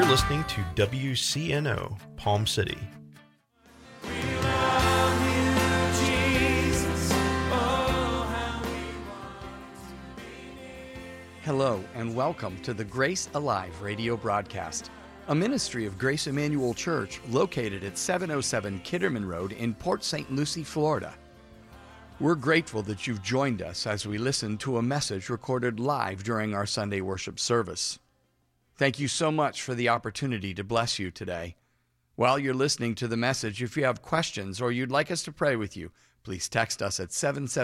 You're listening to WCNO, Palm City. Hello and welcome to the Grace Alive radio broadcast, a ministry of Grace Emmanuel Church located at 707 Kitterman Road in Port St. Lucie, Florida. We're grateful that you've joined us as we listen to a message recorded live during our Sunday worship service. Thank you so much for the opportunity to bless you today. While you're listening to the message, if you have questions or you'd like us to pray with you, please text us at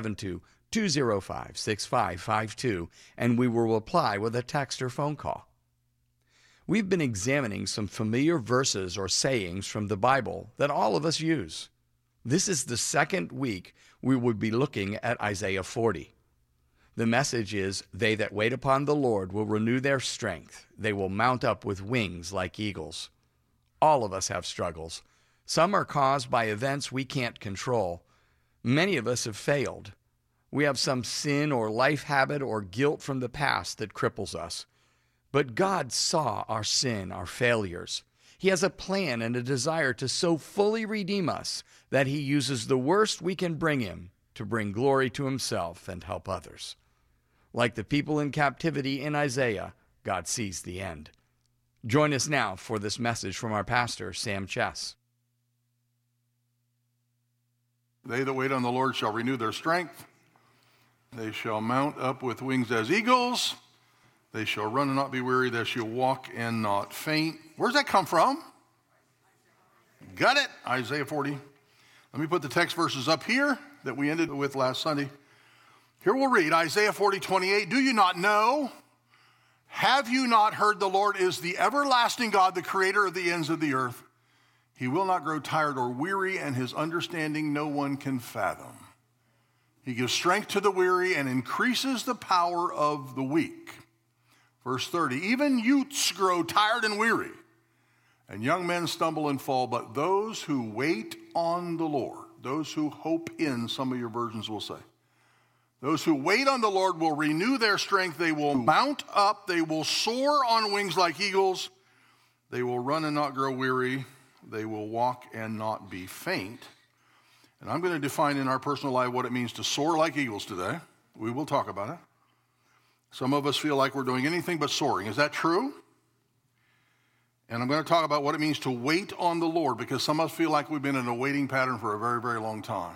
772-205-6552, and we will reply with a text or phone call. We've been examining some familiar verses or sayings from the Bible that all of us use. This is the second week we would be looking at Isaiah 40. The message is, "They that wait upon the Lord will renew their strength. They will mount up with wings like eagles." All of us have struggles. Some are caused by events we can't control. Many of us have failed. We have some sin or life habit or guilt from the past that cripples us. But God saw our sin, our failures. He has a plan and a desire to so fully redeem us that He uses the worst we can bring Him to bring glory to Himself and help others. Like the people in captivity in Isaiah, God sees the end. Join us now for this message from our pastor, Sam Chess. They that wait on the Lord shall renew their strength. They shall mount up with wings as eagles. They shall run and not be weary. They shall walk and not faint. Where's that come from? Got it. Isaiah 40. Let me put the text verses up here that we ended with last Sunday. Here we'll read Isaiah 40:28. Do you not know? Have you not heard? The Lord is the everlasting God, the creator of the ends of the earth. He will not grow tired or weary, and His understanding no one can fathom. He gives strength to the weary and increases the power of the weak. Verse 30, even youths grow tired and weary, and young men stumble and fall, but those who wait on the Lord, those who hope in, some of your versions will say, those who wait on the Lord will renew their strength. They will mount up. They will soar on wings like eagles. They will run and not grow weary. They will walk and not be faint. And I'm going to define in our personal life what it means to soar like eagles today. We will talk about it. Some of us feel like we're doing anything but soaring. Is that true? And I'm going to talk about what it means to wait on the Lord, because some of us feel like we've been in a waiting pattern for a very, very long time.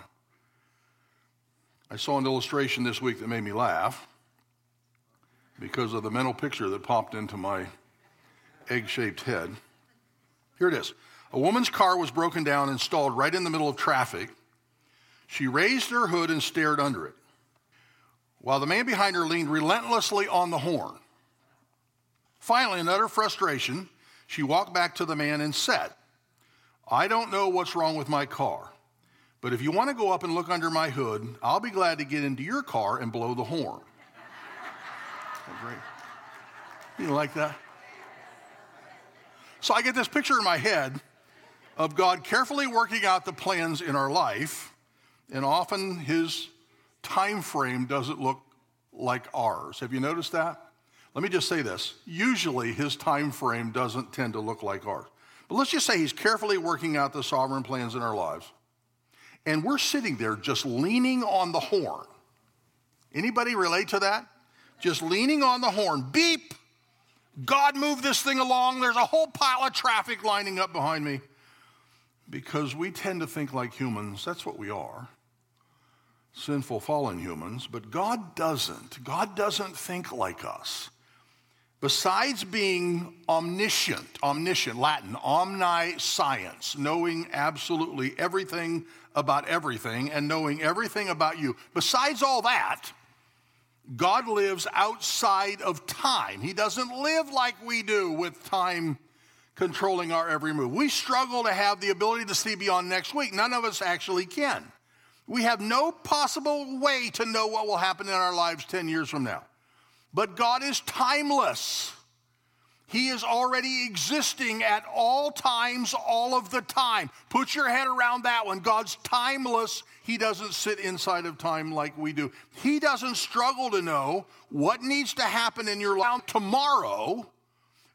I saw an illustration this week that made me laugh because of the mental picture that popped into my egg-shaped head. Here it is. A woman's car was broken down and stalled right in the middle of traffic. She raised her hood and stared under it, while the man behind her leaned relentlessly on the horn. Finally, in utter frustration, she walked back to the man and said, "I don't know what's wrong with my car, but if you want to go up and look under my hood, I'll be glad to get into your car and blow the horn." Oh, great. You like that? So I get this picture in my head of God carefully working out the plans in our life, and often His time frame doesn't look like ours. Have you noticed that? Let me just say this. Usually His time frame doesn't tend to look like ours. But let's just say He's carefully working out the sovereign plans in our lives. And we're sitting there just leaning on the horn. Anybody relate to that? Just leaning on the horn. Beep! God, move this thing along. There's a whole pile of traffic lining up behind me. Because we tend to think like humans. That's what we are. Sinful, fallen humans. But God doesn't. God doesn't think like us. Besides being omniscient, Latin, omniscience, knowing absolutely everything about everything and knowing everything about you. Besides all that, God lives outside of time. He doesn't live like we do with time controlling our every move. We struggle to have the ability to see beyond next week. None of us actually can. We have no possible way to know what will happen in our lives 10 years from now. But God is timeless. He is already existing at all times, all of the time. Put your head around that one. God's timeless. He doesn't sit inside of time like we do. He doesn't struggle to know what needs to happen in your life tomorrow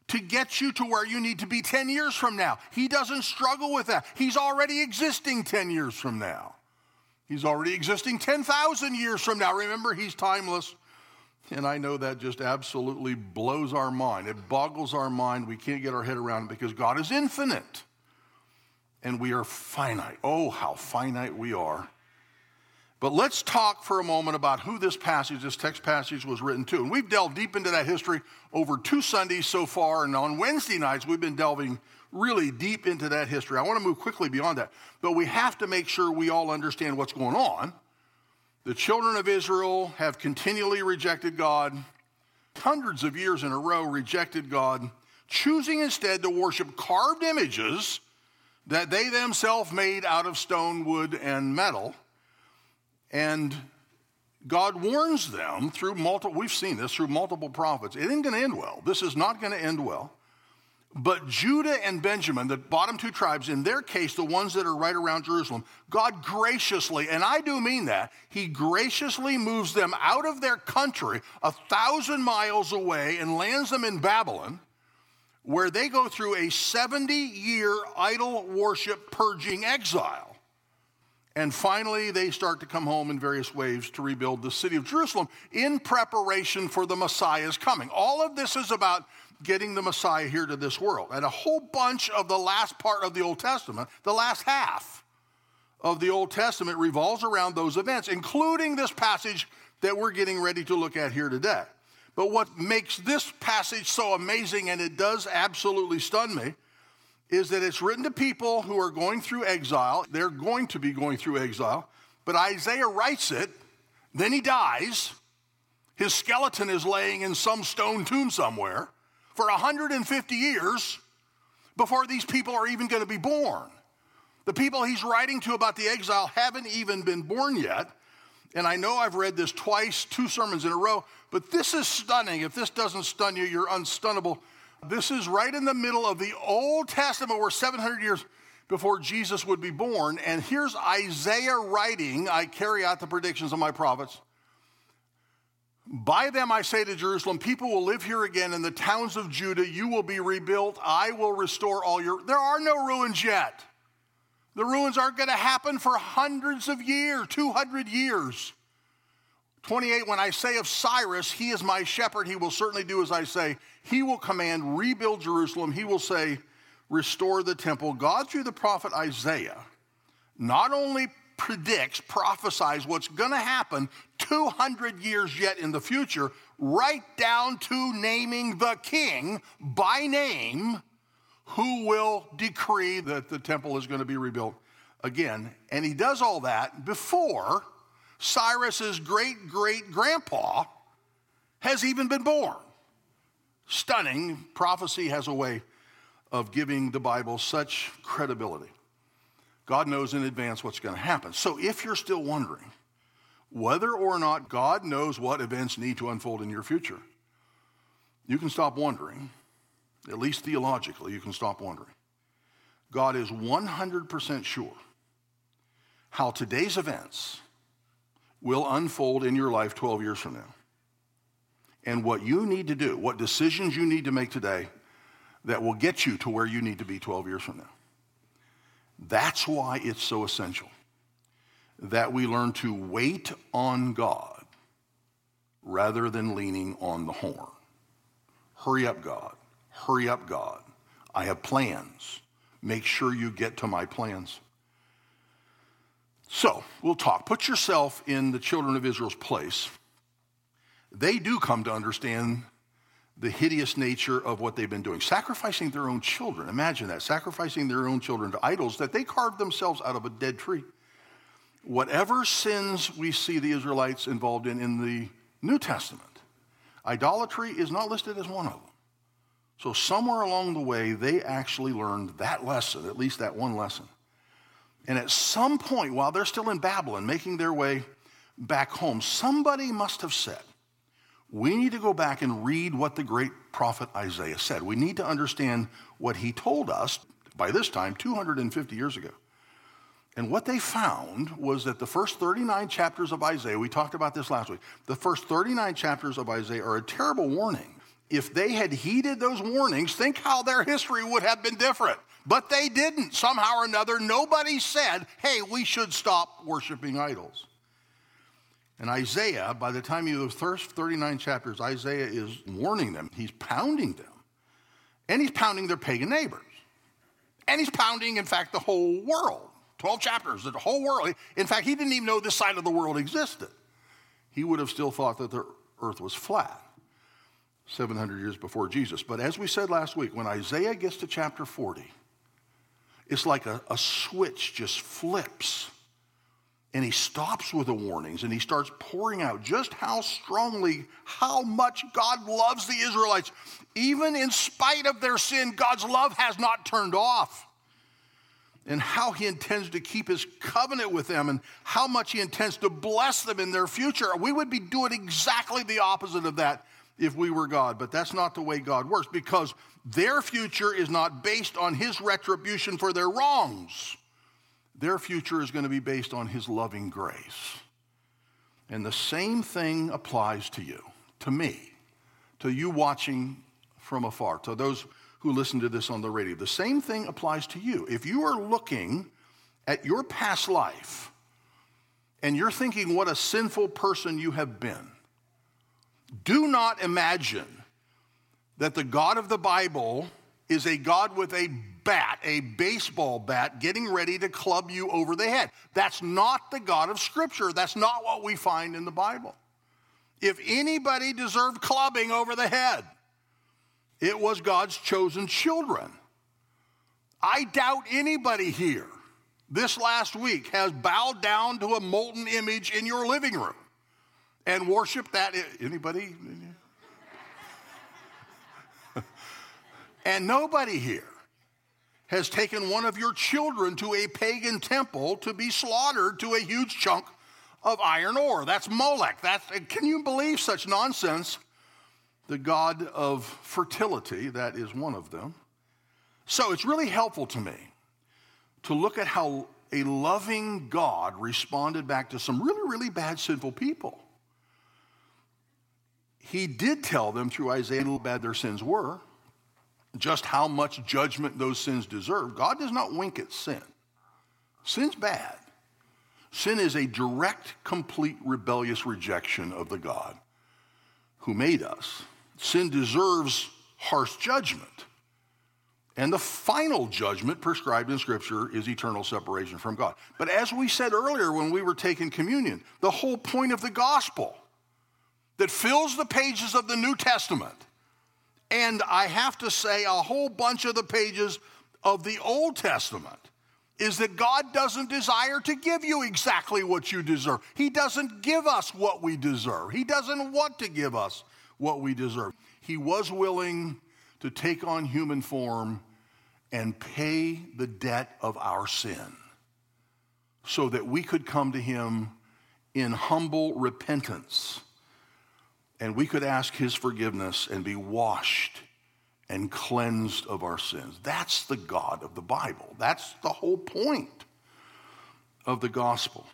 to get you to where you need to be 10 years from now. He doesn't struggle with that. He's already existing 10 years from now. He's already existing 10,000 years from now. Remember, he's timeless. And I know that just absolutely blows our mind. It boggles our mind. We can't get our head around it because God is infinite. And we are finite. Oh, how finite we are. But let's talk for a moment about who this text passage was written to. And we've delved deep into that history over 2 Sundays so far. And on Wednesday nights, we've been delving really deep into that history. I want to move quickly beyond that. But we have to make sure we all understand what's going on. The children of Israel have continually rejected God, hundreds of years in a row rejected God, choosing instead to worship carved images that they themselves made out of stone, wood, and metal. And God warns them through we've seen this through multiple prophets. It ain't going to end well. This is not going to end well. But Judah and Benjamin, the bottom 2 tribes, in their case, the ones that are right around Jerusalem, God graciously, and I do mean that, he graciously moves them out of their country 1,000 miles away and lands them in Babylon, where they go through a 70-year idol worship purging exile. And finally, they start to come home in various ways to rebuild the city of Jerusalem in preparation for the Messiah's coming. All of this is about getting the Messiah here to this world. And a whole bunch of the last part of the Old Testament, the last half of the Old Testament, revolves around those events, including this passage that we're getting ready to look at here today. But what makes this passage so amazing, and it does absolutely stun me, is that it's written to people who are going through exile. They're going to be going through exile. But Isaiah writes it, then he dies. His skeleton is laying in some stone tomb somewhere for 150 years before these people are even going to be born. The people he's writing to about the exile haven't even been born yet. And I know I've read this twice, 2 sermons in a row, but this is stunning. If this doesn't stun you, you're unstunnable. This is right in the middle of the Old Testament. We're 700 years before Jesus would be born. And here's Isaiah writing, I carry out the predictions of my prophets. By them I say to Jerusalem, people will live here again. In the towns of Judah, you will be rebuilt. I will restore all your... There are no ruins yet. The ruins aren't going to happen for hundreds of years, 200 years. 28, when I say of Cyrus, he is my shepherd, he will certainly do as I say. He will command, rebuild Jerusalem. He will say, restore the temple. God, through the prophet Isaiah, not only predicts, prophesies what's going to happen 200 years yet in the future, right down to naming the king by name who will decree that the temple is going to be rebuilt again. And he does all that before Cyrus's great-great-grandpa has even been born. Stunning. Prophecy has a way of giving the Bible such credibility. God knows in advance what's going to happen. So if you're still wondering whether or not God knows what events need to unfold in your future, you can stop wondering. At least theologically, you can stop wondering. God is 100% sure how today's events will unfold in your life 12 years from now. And what you need to do, what decisions you need to make today that will get you to where you need to be 12 years from now. That's why it's so essential that we learn to wait on God rather than leaning on the horn. Hurry up, God. Hurry up, God. I have plans. Make sure you get to my plans. So, we'll talk. Put yourself in the children of Israel's place. They do come to understand the hideous nature of what they've been doing. Sacrificing their own children. Imagine that. Sacrificing their own children to idols that they carved themselves out of a dead tree. Whatever sins we see the Israelites involved in the New Testament, idolatry is not listed as one of them. So somewhere along the way, they actually learned that lesson, at least that one lesson. And at some point, while they're still in Babylon, making their way back home, somebody must have said, we need to go back and read what the great prophet Isaiah said. We need to understand what he told us, by this time, 250 years ago. And what they found was that the first 39 chapters of Isaiah, we talked about this last week, the first 39 chapters of Isaiah are a terrible warning If they had heeded those warnings, think how their history would have been different. But they didn't. Somehow or another, nobody said, hey, we should stop worshiping idols. And Isaiah, by the time you have 39 chapters, Isaiah is warning them. He's pounding them. And he's pounding their pagan neighbors. And he's pounding, in fact, the whole world. 12 chapters, the whole world. In fact, he didn't even know this side of the world existed. He would have still thought that the earth was flat 700 years before Jesus. But as we said last week, when Isaiah gets to chapter 40, it's like a switch just flips. And he stops with the warnings, and he starts pouring out just how strongly, how much God loves the Israelites. Even in spite of their sin, God's love has not turned off. And how he intends to keep his covenant with them, and how much he intends to bless them in their future. We would be doing exactly the opposite of that if we were God. But that's not the way God works, because their future is not based on his retribution for their wrongs. Their future is going to be based on his loving grace. And the same thing applies to you, to me, to you watching from afar, to those who listen to this on the radio. The same thing applies to you. If you are looking at your past life and you're thinking what a sinful person you have been, do not imagine that the God of the Bible is a God with a bat, a baseball bat, getting ready to club you over the head. That's not the God of Scripture. That's not what we find in the Bible. If anybody deserved clubbing over the head, it was God's chosen children. I doubt anybody here this last week has bowed down to a molten image in your living room and worshiped that. Anybody? And nobody here has taken one of your children to a pagan temple to be slaughtered to a huge chunk of iron ore. That's Molech. Can you believe such nonsense? The god of fertility, that is one of them. So it's really helpful to me to look at how a loving God responded back to some really, really bad, sinful people. He did tell them through Isaiah how bad their sins were, just how much judgment those sins deserve. God does not wink at sin. Sin's bad. Sin is a direct, complete, rebellious rejection of the God who made us. Sin deserves harsh judgment. And the final judgment prescribed in Scripture is eternal separation from God. But as we said earlier when we were taking communion, the whole point of the gospel that fills the pages of the New Testament, and I have to say a whole bunch of the pages of the Old Testament, is that God doesn't desire to give you exactly what you deserve. He doesn't give us what we deserve. He doesn't want to give us what we deserve. He was willing to take on human form and pay the debt of our sin so that we could come to him in humble repentance, and we could ask his forgiveness and be washed and cleansed of our sins. That's the God of the Bible. That's the whole point of the gospel.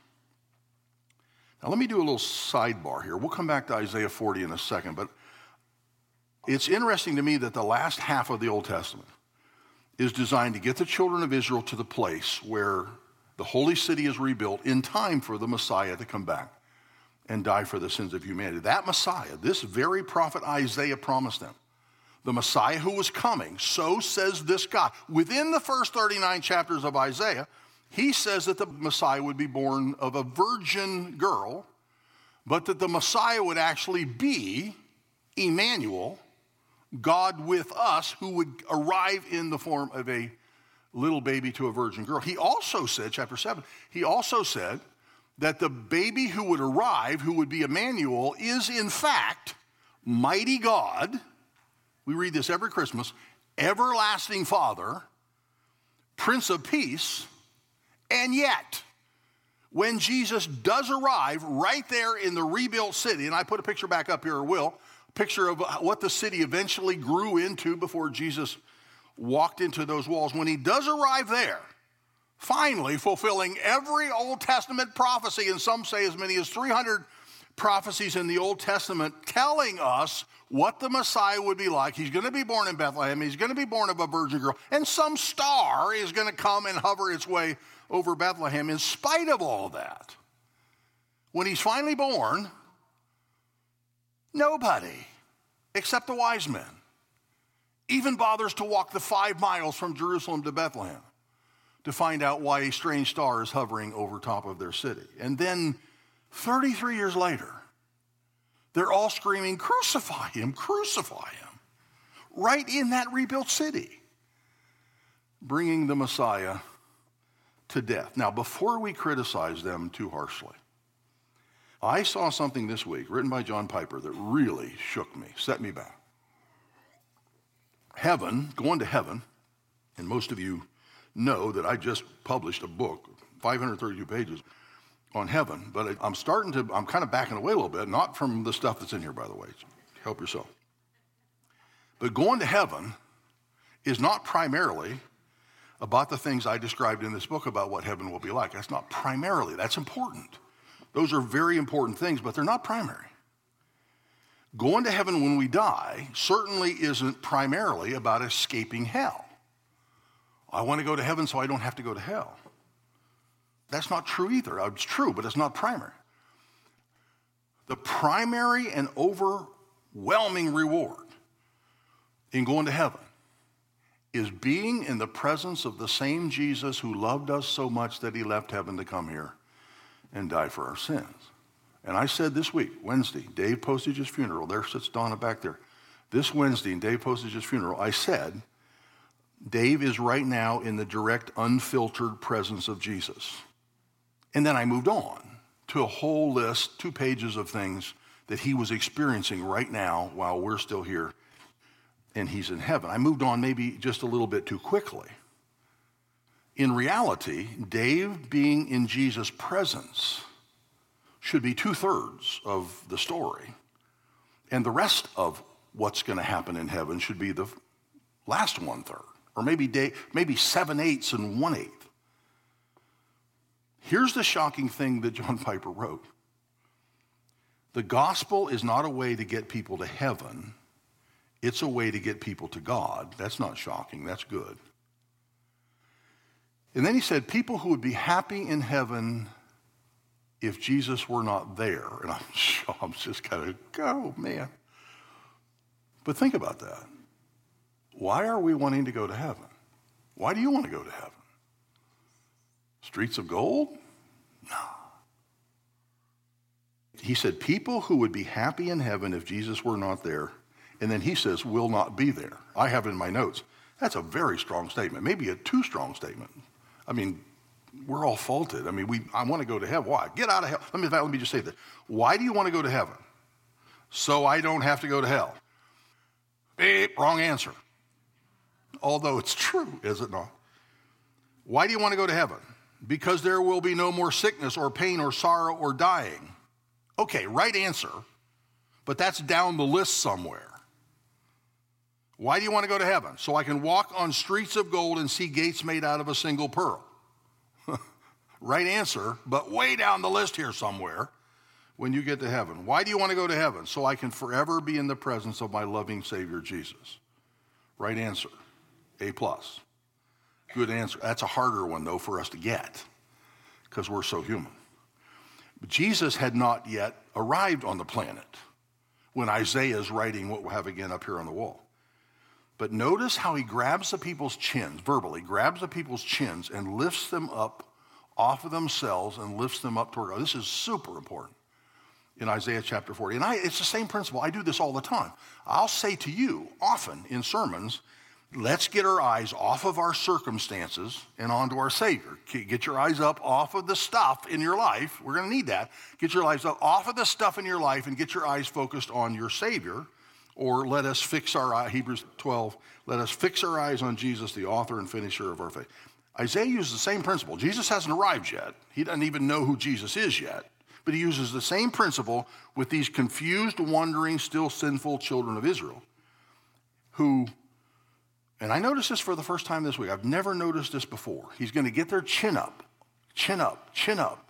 Now let me do a little sidebar here. We'll come back to Isaiah 40 in a second, but it's interesting to me that the last half of the Old Testament is designed to get the children of Israel to the place where the holy city is rebuilt in time for the Messiah to come back and die for the sins of humanity. That Messiah, this very prophet Isaiah promised them, the Messiah who was coming, so says this God. Within the first 39 chapters of Isaiah, he says that the Messiah would be born of a virgin girl, but that the Messiah would actually be Emmanuel, God with us, who would arrive in the form of a little baby to a virgin girl. He also said, chapter 7, he also said that the baby who would arrive, who would be Emmanuel, is in fact mighty God. We read this every Christmas. Everlasting Father, Prince of Peace. And yet, when Jesus does arrive right there in the rebuilt city, and I put a picture back up here, or will, a picture of what the city eventually grew into before Jesus walked into those walls. When he does arrive there, finally fulfilling every Old Testament prophecy, and some say as many as 300 prophecies in the Old Testament telling us what the Messiah would be like. He's going to be born in Bethlehem. He's going to be born of a virgin girl. And some star is going to come and hover its way over Bethlehem in spite of all that. When he's finally born, nobody, except the wise men, even bothers to walk the 5 miles from Jerusalem to Bethlehem to find out why a strange star is hovering over top of their city. And then 33 years later, they're all screaming, crucify him, right in that rebuilt city, bringing the Messiah to death. Now, before we criticize them too harshly, I saw something this week written by John Piper that really shook me, set me back. Heaven, going to heaven, and most of you know that I just published a book, 532 pages, on heaven, but I'm kind of backing away a little bit, not from the stuff that's in here, by the way. Help yourself. But going to heaven is not primarily about the things I described in this book about what heaven will be like. That's not primarily. That's important. Those are very important things, but they're not primary. Going to heaven when we die certainly isn't primarily about escaping hell. I want to go to heaven so I don't have to go to hell. That's not true either. It's true, but it's not primary. The primary and overwhelming reward in going to heaven is being in the presence of the same Jesus who loved us so much that he left heaven to come here and die for our sins. And I said this week, Wednesday, Dave Postage's funeral, there sits Donna back there. This Wednesday in Dave Postage's funeral, I said, Dave is right now in the direct, unfiltered presence of Jesus. And then I moved on to a whole list, 2 pages of things that he was experiencing right now while we're still here and he's in heaven. I moved on maybe just a little bit too quickly. In reality, Dave being in Jesus' presence should be 2/3 of the story. And the rest of what's going to happen in heaven should be the last 1/3, or maybe 7/8 and 1/8. Here's the shocking thing that John Piper wrote. The gospel is not a way to get people to heaven. It's a way to get people to God. That's not shocking. That's good. And then he said, people who would be happy in heaven if Jesus were not there. And I'm just kind of, oh, man. But think about that. Why are we wanting to go to heaven? Why do you want to go to heaven? Streets of gold? No. He said, people who would be happy in heaven if Jesus were not there, and then he says, will not be there. I have it in my notes. That's a very strong statement, maybe a too strong statement. I mean, we're all faulted. I mean, I want to go to heaven. Why? Get out of hell. Let me just say that. Why do you want to go to heaven? So I don't have to go to hell. Beep, wrong answer. Although it's true, is it not? Why do you want to go to heaven? Because there will be no more sickness or pain or sorrow or dying. Okay, right answer, but that's down the list somewhere. Why do you want to go to heaven? So I can walk on streets of gold and see gates made out of a single pearl. Right answer, but way down the list here somewhere when you get to heaven. Why do you want to go to heaven? So I can forever be in the presence of my loving Savior Jesus. Right answer, A+. Good answer. That's a harder one, though, for us to get because we're so human. But Jesus had not yet arrived on the planet when Isaiah is writing what we'll have again up here on the wall. But notice how he grabs the people's chins, verbally, grabs the people's chins and lifts them up off of themselves and lifts them up toward God. This is super important in Isaiah chapter 40. And it's the same principle. I do this all the time. I'll say to you often in sermons, let's get our eyes off of our circumstances and onto our Savior. Get your eyes up off of the stuff in your life. We're going to need that. Get your eyes up off of the stuff in your life and get your eyes focused on your Savior. Or let us fix our eye, Hebrews 12, let us fix our eyes on Jesus, the author and finisher of our faith. Isaiah uses the same principle. Jesus hasn't arrived yet. He doesn't even know who Jesus is yet. But he uses the same principle with these confused, wandering, still sinful children of Israel who, and I noticed this for the first time this week. I've never noticed this before. He's going to get their chin up, chin up, chin up.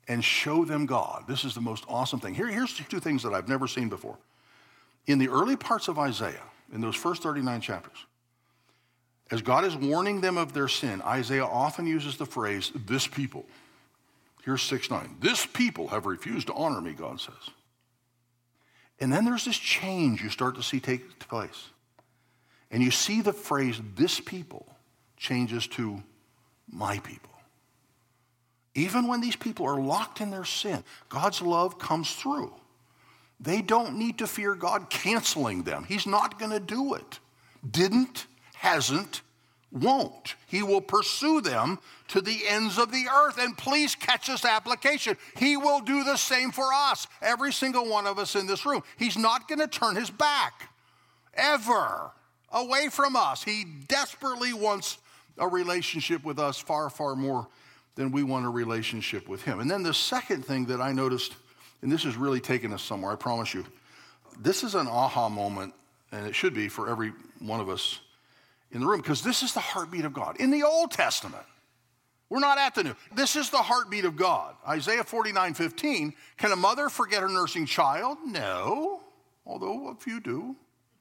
and show them God. This is the most awesome thing. Here's two things that I've never seen before. In the early parts of Isaiah, in those first 39 chapters, as God is warning them of their sin, Isaiah often uses the phrase, this people. Here's 6:9. This people have refused to honor me, God says. And then there's this change you start to see take place. And you see the phrase, this people, changes to my people. Even when these people are locked in their sin, God's love comes through. They don't need to fear God canceling them. He's not going to do it. Didn't, hasn't, won't. He will pursue them to the ends of the earth. And please catch this application. He will do the same for us, every single one of us in this room. He's not going to turn his back ever away from us. He desperately wants a relationship with us far, far more than we want a relationship with him. And then the second thing that I noticed, and this has really taken us somewhere, I promise you. This is an aha moment, and it should be for every one of us in the room, because this is the heartbeat of God. In the Old Testament, we're not at the New. This is the heartbeat of God. Isaiah 49:15, can a mother forget her nursing child? No, although a few do.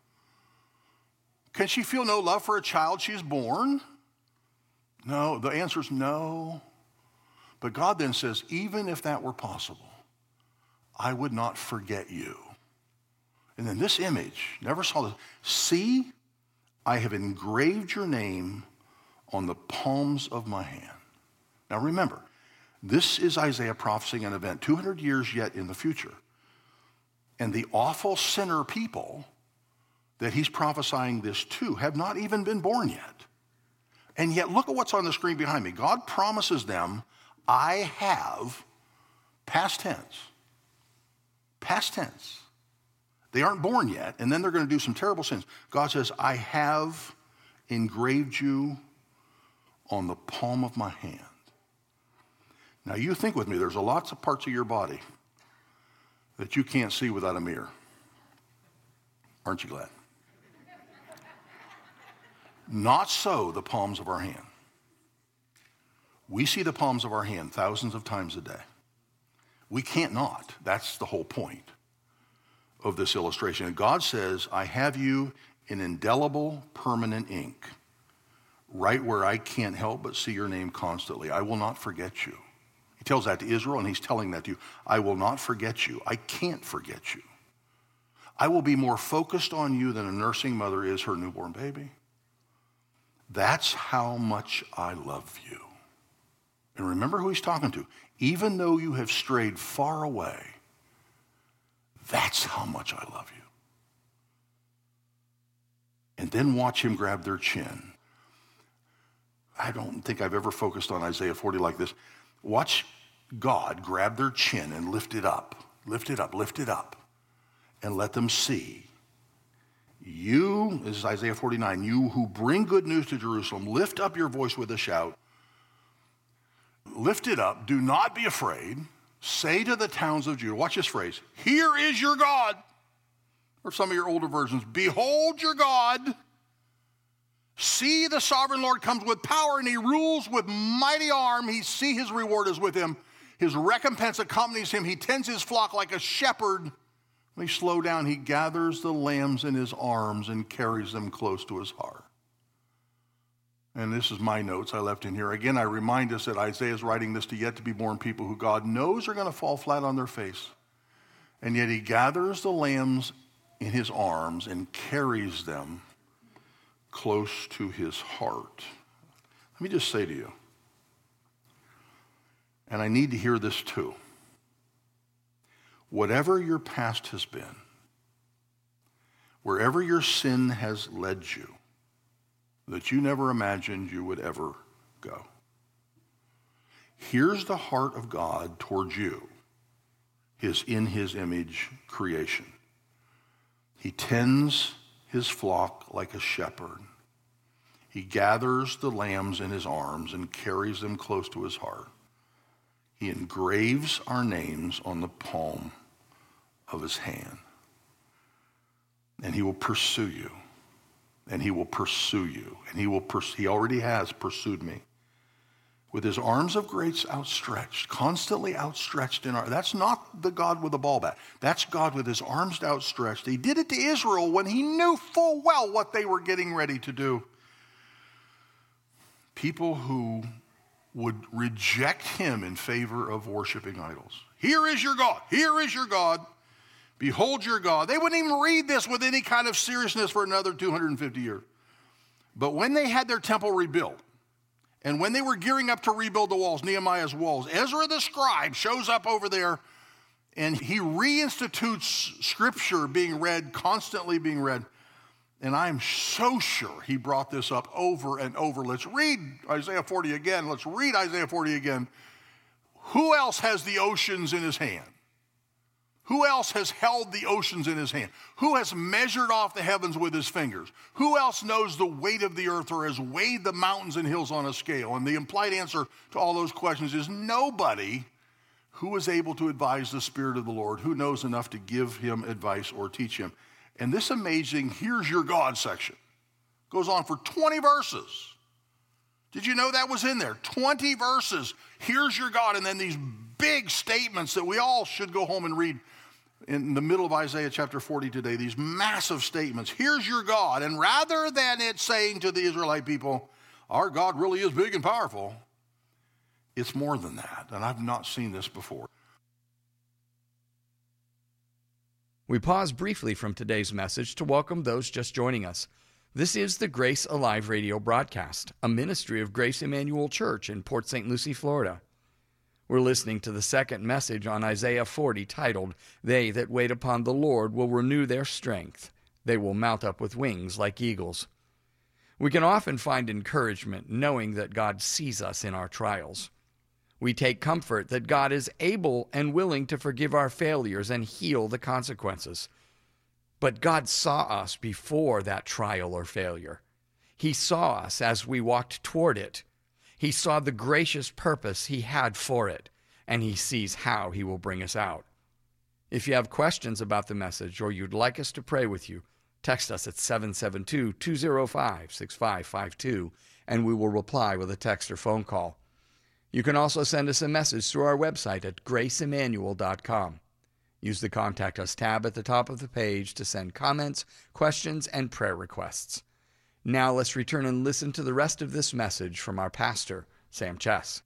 Can she feel no love for a child she's born? No, the answer is no. But God then says, even if that were possible, I would not forget you. And then this image, never saw this. See, I have engraved your name on the palms of my hand. Now remember, this is Isaiah prophesying an event 200 years yet in the future. And the awful sinner people that he's prophesying this to have not even been born yet. And yet look at what's on the screen behind me. God promises them, I have, past tense. Past tense. They aren't born yet, and then they're going to do some terrible sins. God says, I have engraved you on the palm of my hand. Now you think with me, there's lots of parts of your body that you can't see without a mirror. Aren't you glad? Not so the palms of our hand. We see the palms of our hand thousands of times a day. We can't not. That's the whole point of this illustration. And God says, I have you in indelible permanent ink, right where I can't help but see your name constantly. I will not forget you. He tells that to Israel, and he's telling that to you. I will not forget you. I can't forget you. I will be more focused on you than a nursing mother is her newborn baby. That's how much I love you. And remember who he's talking to. Even though you have strayed far away, that's how much I love you. And then watch him grab their chin. I don't think I've ever focused on Isaiah 40 like this. Watch God grab their chin and lift it up, lift it up, lift it up, and let them see. You, this is Isaiah 49, you who bring good news to Jerusalem, lift up your voice with a shout. Lift it up, do not be afraid. Say to the towns of Judah, watch this phrase, here is your God. Or some of your older versions, behold your God. See, the sovereign Lord comes with power and he rules with mighty arm. See, his reward is with him. His recompense accompanies him. He tends his flock like a shepherd. When he slow down, he gathers the lambs in his arms and carries them close to his heart. And this is my notes I left in here. Again, I remind us that Isaiah is writing this to yet to be born people who God knows are going to fall flat on their face. And yet he gathers the lambs in his arms and carries them close to his heart. Let me just say to you, and I need to hear this too, whatever your past has been, wherever your sin has led you, that you never imagined you would ever go. Here's the heart of God towards you, his in his image creation. He tends his flock like a shepherd. He gathers the lambs in his arms and carries them close to his heart. He engraves our names on the palm of his hand. And he will pursue you. And he will pursue you. And he already has pursued me with his arms of grace outstretched, constantly outstretched in our, that's not the God with a ball bat. That's God with his arms outstretched. He did it to Israel when he knew full well what they were getting ready to do. People who would reject him in favor of worshiping idols. Here is your God. Here is your God. Behold your God. They wouldn't even read this with any kind of seriousness for another 250 years. But when they had their temple rebuilt, and when they were gearing up to rebuild the walls, Nehemiah's walls, Ezra the scribe shows up over there, and he reinstitutes scripture being read, constantly being read. And I'm so sure he brought this up over and over. Let's read Isaiah 40 again. Let's read Isaiah 40 again. Who else has the oceans in his hand? Who else has held the oceans in his hand? Who has measured off the heavens with his fingers? Who else knows the weight of the earth or has weighed the mountains and hills on a scale? And the implied answer to all those questions is nobody who is able to advise the Spirit of the Lord, who knows enough to give him advice or teach him. And this amazing, here's your God section goes on for 20 verses. Did you know that was in there? 20 verses. Here's your God. And then these big statements that we all should go home and read in the middle of Isaiah chapter 40 today, these massive statements. Here's your God. And rather than it saying to the Israelite people, our God really is big and powerful, it's more than that. And I've not seen this before. We pause briefly from today's message to welcome those just joining us. This is the Grace Alive radio broadcast, a ministry of Grace Emmanuel Church in Port St. Lucie, Florida. We're listening to the second message on Isaiah 40 titled, They that wait upon the Lord will renew their strength. They will mount up with wings like eagles. We can often find encouragement knowing that God sees us in our trials. We take comfort that God is able and willing to forgive our failures and heal the consequences. But God saw us before that trial or failure. He saw us as we walked toward it. He saw the gracious purpose he had for it, and he sees how he will bring us out. If you have questions about the message or you'd like us to pray with you, text us at 772-205-6552, and we will reply with a text or phone call. You can also send us a message through our website at graceemmanuel.com. Use the Contact Us tab at the top of the page to send comments, questions, and prayer requests. Now let's return and listen to the rest of this message from our pastor, Sam Chess.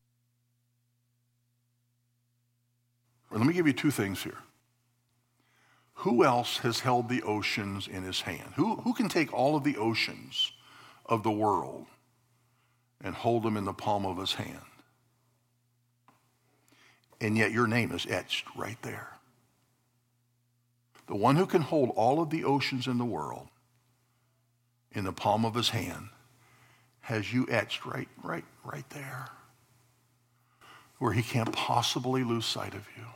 Let me give you two things here. Who else has held the oceans in his hand? Who can take all of the oceans of the world and hold them in the palm of his hand? And yet your name is etched right there. The one who can hold all of the oceans in the world in the palm of his hand has you etched right there, where he can't possibly lose sight of you.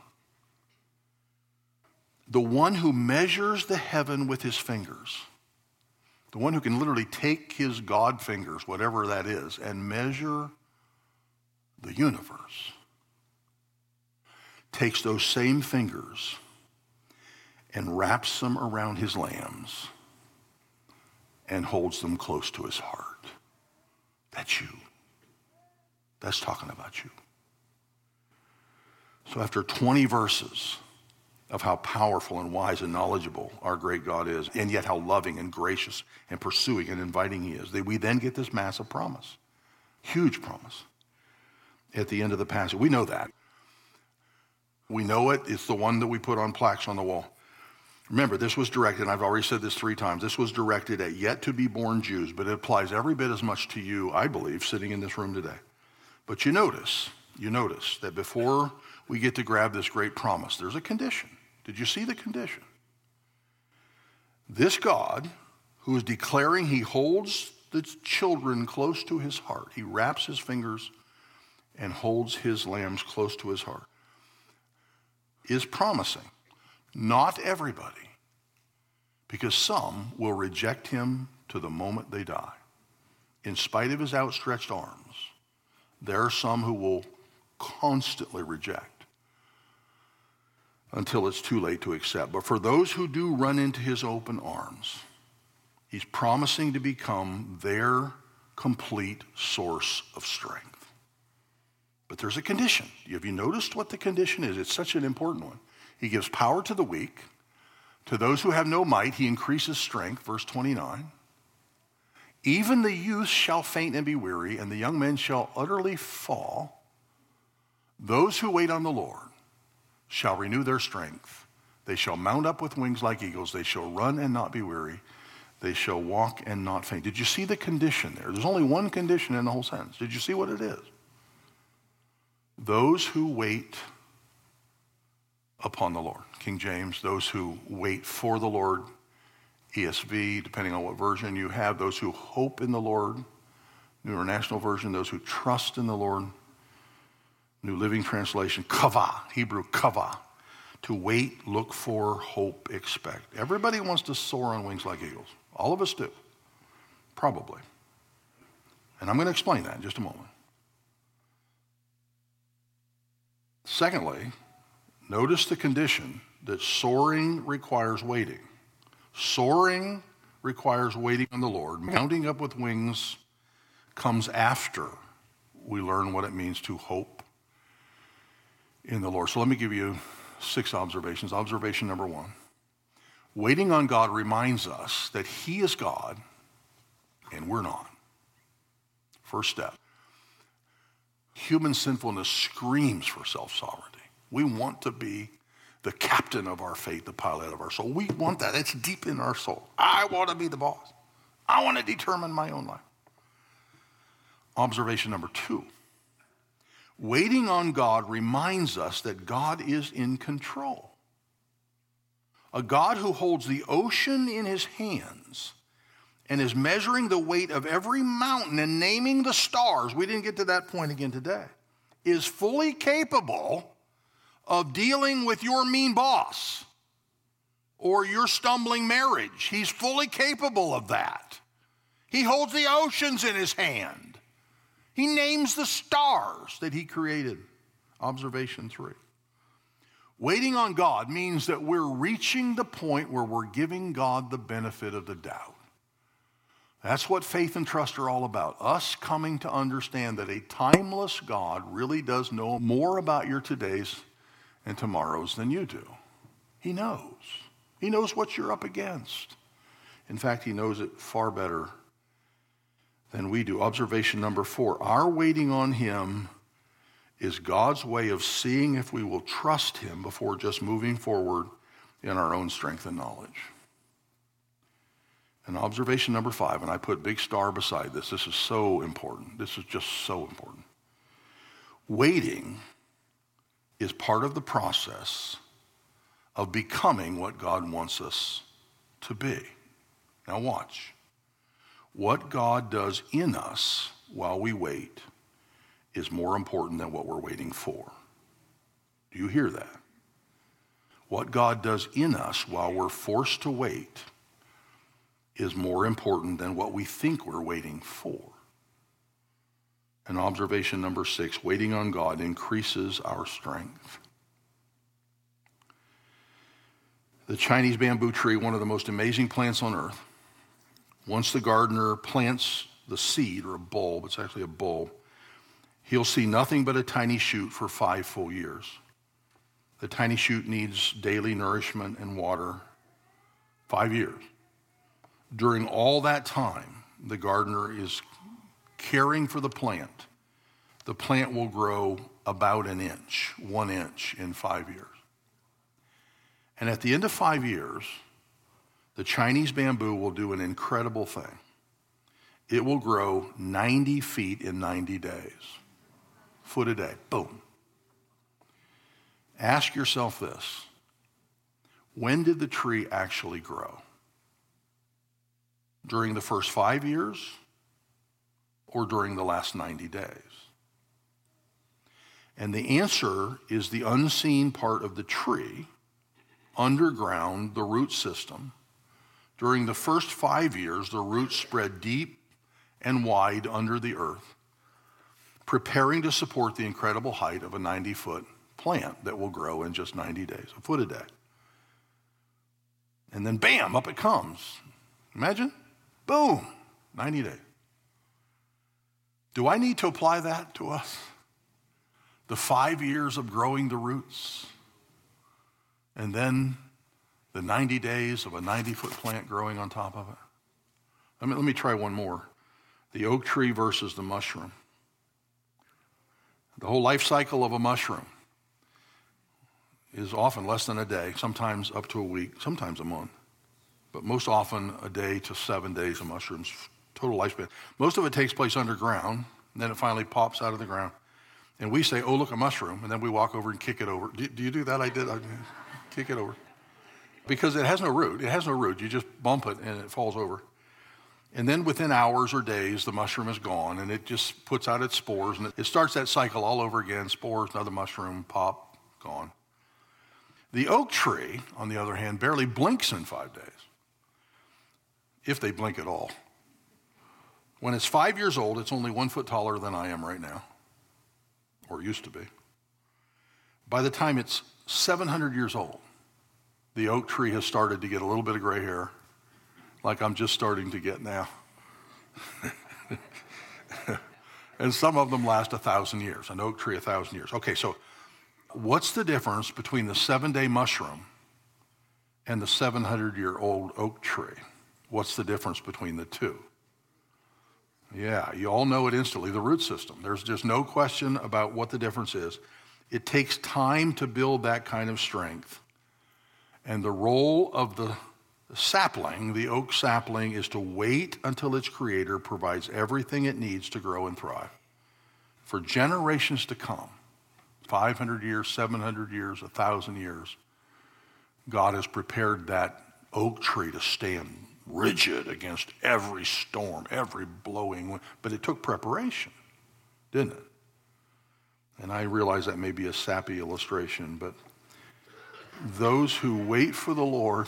The one who measures the heaven with his fingers, the one who can literally take his God fingers, whatever that is, and measure the universe, takes those same fingers and wraps them around his lambs and holds them close to his heart. That's you. That's talking about you. So after 20 verses of how powerful and wise and knowledgeable our great God is, and yet how loving and gracious and pursuing and inviting he is, we then get this massive promise, huge promise at the end of the passage. We know that. We know it. It's the one that we put on plaques on the wall. Remember, this was directed, and I've already said this 3 times, this was directed at yet-to-be-born Jews, but it applies every bit as much to you, I believe, sitting in this room today. But you notice that before we get to grab this great promise, there's a condition. Did you see the condition? This God, who is declaring he holds the children close to his heart, he wraps his fingers and holds his lambs close to his heart, is promising. Not everybody, because some will reject him to the moment they die. In spite of his outstretched arms, there are some who will constantly reject until it's too late to accept. But for those who do run into his open arms, he's promising to become their complete source of strength. But there's a condition. Have you noticed what the condition is? It's such an important one. He gives power to the weak. To those who have no might, he increases strength, verse 29. Even the youth shall faint and be weary, and the young men shall utterly fall. Those who wait on the Lord shall renew their strength. They shall mount up with wings like eagles. They shall run and not be weary. They shall walk and not faint. Did you see the condition there? There's only one condition in the whole sentence. Did you see what it is? Those who wait upon the Lord. King James, those who wait for the Lord. ESV, depending on what version you have. Those who hope in the Lord. New International Version, those who trust in the Lord. New Living Translation, kava, Hebrew kava. To wait, look for, hope, expect. Everybody wants to soar on wings like eagles. All of us do. Probably. And I'm going to explain that in just a moment. Secondly, notice the condition that soaring requires waiting. Soaring requires waiting on the Lord. Mounting up with wings comes after we learn what it means to hope in the Lord. So let me give you 6 observations. Observation number 1. Waiting on God reminds us that he is God and we're not. First step. Human sinfulness screams for self-sovereignty. We want to be the captain of our fate, the pilot of our soul. We want that. It's deep in our soul. I want to be the boss. I want to determine my own life. Observation number 2. Waiting on God reminds us that God is in control. A God who holds the ocean in his hands and is measuring the weight of every mountain and naming the stars, we didn't get to that point again today, is fully capable of dealing with your mean boss or your stumbling marriage. He's fully capable of that. He holds the oceans in his hand. He names the stars that he created. Observation 3. Waiting on God means that we're reaching the point where we're giving God the benefit of the doubt. That's what faith and trust are all about. Us coming to understand that a timeless God really does know more about your todays and tomorrows than you do. He knows. He knows what you're up against. In fact, he knows it far better than we do. Observation number 4. Our waiting on him is God's way of seeing if we will trust him before just moving forward in our own strength and knowledge. And observation number 5, and I put big star beside this. This is so important. This is just so important. Waiting is part of the process of becoming what God wants us to be. Now watch. What God does in us while we wait is more important than what we're waiting for. Do you hear that? What God does in us while we're forced to wait is more important than what we think we're waiting for. And observation number 6, waiting on God increases our strength. The Chinese bamboo tree, one of the most amazing plants on earth. Once the gardener plants the seed or a bulb, it's actually a bulb, he'll see nothing but a tiny shoot for 5 full years. The tiny shoot needs daily nourishment and water. 5 years. During all that time, the gardener is caring for the plant. The plant will grow about 1 inch in 5 years. And at the end of 5 years, the Chinese bamboo will do an incredible thing. It will grow 90 feet in 90 days. Foot a day. Boom. Ask yourself this. When did the tree actually grow? During the first 5 years or during the last 90 days? And the answer is the unseen part of the tree, underground, the root system. During the first 5 years, the roots spread deep and wide under the earth, preparing to support the incredible height of a 90-foot plant that will grow in just 90 days, a foot a day. And then bam, up it comes. Imagine, boom, 90 days. Do I need to apply that to us? the 5 years of growing the roots, and then the 90 days of a 90-foot plant growing on top of it. Let me try one more. The oak tree versus the mushroom. The whole life cycle of a mushroom is often less than a day, sometimes up to a week, sometimes a month, but most often a day to 7 days of mushrooms, total lifespan. Most of it takes place underground, and then it finally pops out of the ground. And we say, oh, look, a mushroom, and then we walk over and kick it over. Do you do that? I did. Kick it over. Because it has no root. It has no root. You just bump it, and it falls over. And then within hours or days, the mushroom is gone, and it just puts out its spores, and it starts that cycle all over again. Spores, another mushroom, pop, gone. The oak tree, on the other hand, barely blinks in 5 days, if they blink at all. When it's 5 years old, it's only 1 foot taller than I am right now, or used to be. By the time it's 700 years old, the oak tree has started to get a little bit of gray hair, like I'm just starting to get now. And some of them last 1,000 years, an oak tree 1,000 years. Okay, so what's the difference between the 7-day mushroom and the 700-year-old oak tree? What's the difference between the two? Yeah, you all know it instantly, the root system. There's just no question about what the difference is. It takes time to build that kind of strength. And the role of the sapling, the oak sapling, is to wait until its creator provides everything it needs to grow and thrive. For generations to come, 500 years, 700 years, 1,000 years, God has prepared that oak tree to stand rigid against every storm, every blowing wind. But it took preparation, didn't it? And I realize that may be a sappy illustration, but those who wait for the Lord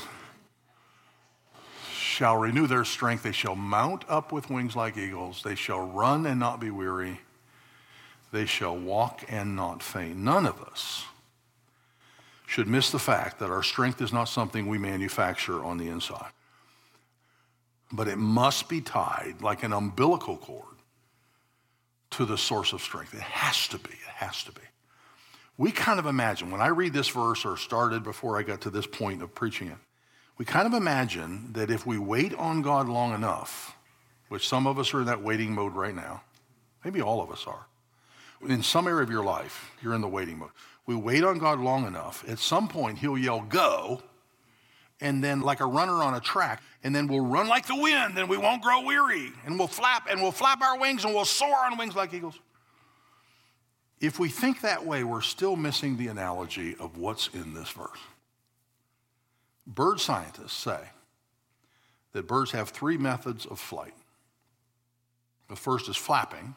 shall renew their strength. They shall mount up with wings like eagles. They shall run and not be weary. They shall walk and not faint. None of us should miss the fact that our strength is not something we manufacture on the inside, but it must be tied like an umbilical cord to the source of strength. It has to be. It has to be. We kind of imagine, when I read this verse, or started before I got to this point of preaching it, we kind of imagine that if we wait on God long enough, which some of us are in that waiting mode right now, maybe all of us are. In some area of your life, you're in the waiting mode. We wait on God long enough, at some point he'll yell, go, and then like a runner on a track, and then we'll run like the wind, and we won't grow weary, and we'll flap our wings, and we'll soar on wings like eagles. If we think that way, we're still missing the analogy of what's in this verse. Bird scientists say that birds have 3 methods of flight. The first is flapping,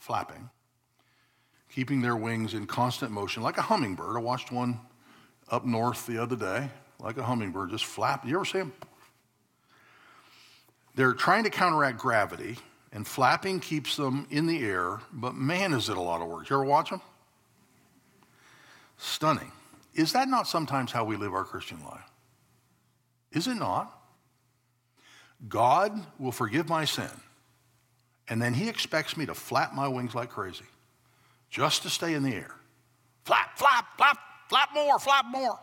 keeping their wings in constant motion, like a hummingbird. I watched one up north the other day, like a hummingbird, just flap. You ever see them? They're trying to counteract gravity, and flapping keeps them in the air, but man, is it a lot of work. You ever watch them? Stunning. Is that not sometimes how we live our Christian life? Is it not? God will forgive my sin, and then he expects me to flap my wings like crazy just to stay in the air. Flap, flap, flap, flap more, flap more.